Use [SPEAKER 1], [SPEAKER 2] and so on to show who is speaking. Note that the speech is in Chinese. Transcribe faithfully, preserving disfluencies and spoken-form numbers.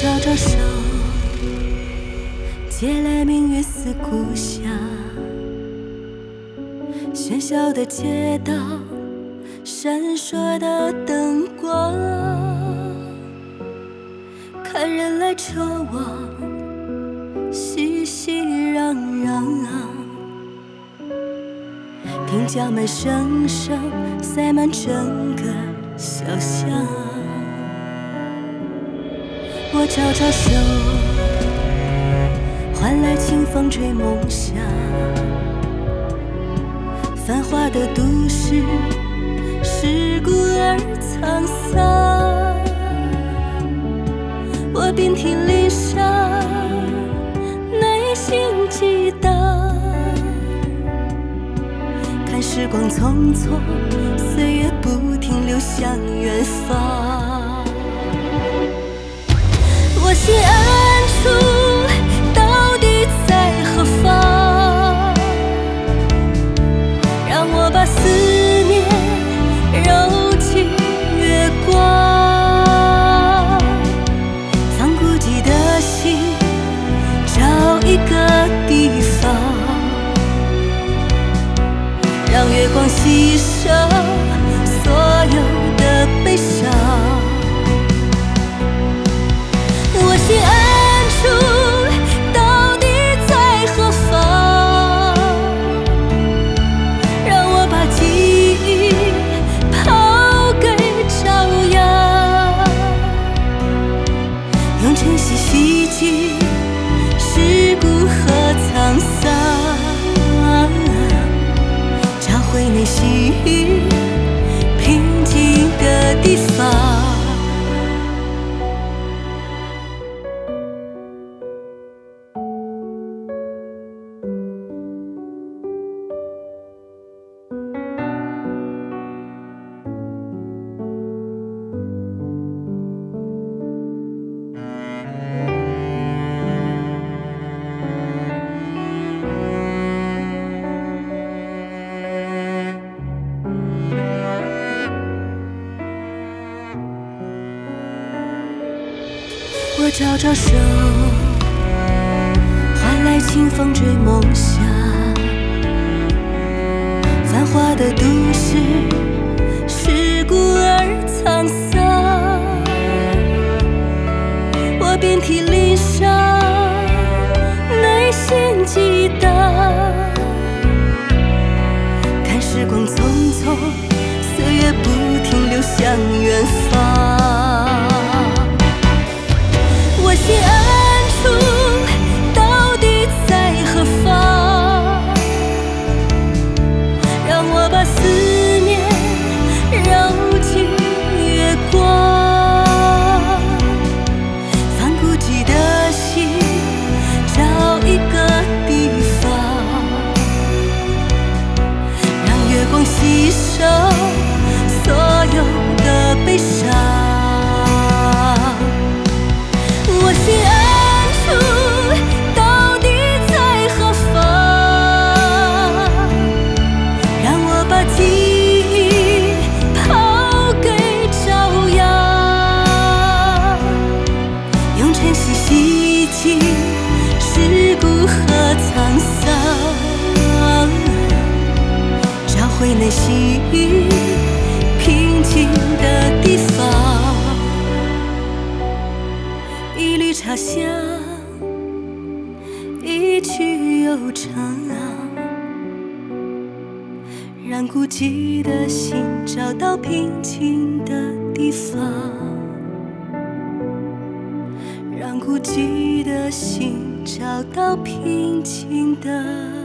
[SPEAKER 1] 招招手，借来明月似故乡。喧嚣的街道，闪烁的灯光，看人来车往，熙熙攘攘。听轿门声声塞满整个小巷。我招招手，换来清风吹梦想。繁华的都市，世故而沧桑。我遍体鳞伤，内心激荡。看时光匆匆，岁月不停流向远方。我心暗处到底在何方？让我把思念揉进月光，放孤寂的心，找一个地方，让月光牺牲所有的悲伤。我心暗处到底在何方？让我把记忆抛给朝阳，用晨曦洗净世故和沧桑，找回内心平静的地方。我招招手，换来清风追梦想。繁华的都市，世故而沧桑。我遍体鳞伤，内心激荡。看时光匆匆，岁月不停流向远方。我心暗处到底在何方？让我把思念揉进月光，放孤寂的心，找一个地方，让月光牺牲所有的悲伤。我心暗处到底在何方？让我把记忆抛给朝阳，用晨曦洗净世故和沧桑，找回内心平静的地方。一缕茶香，一曲悠长，让孤寂的心找到平静的地方，让孤寂的心找到平静的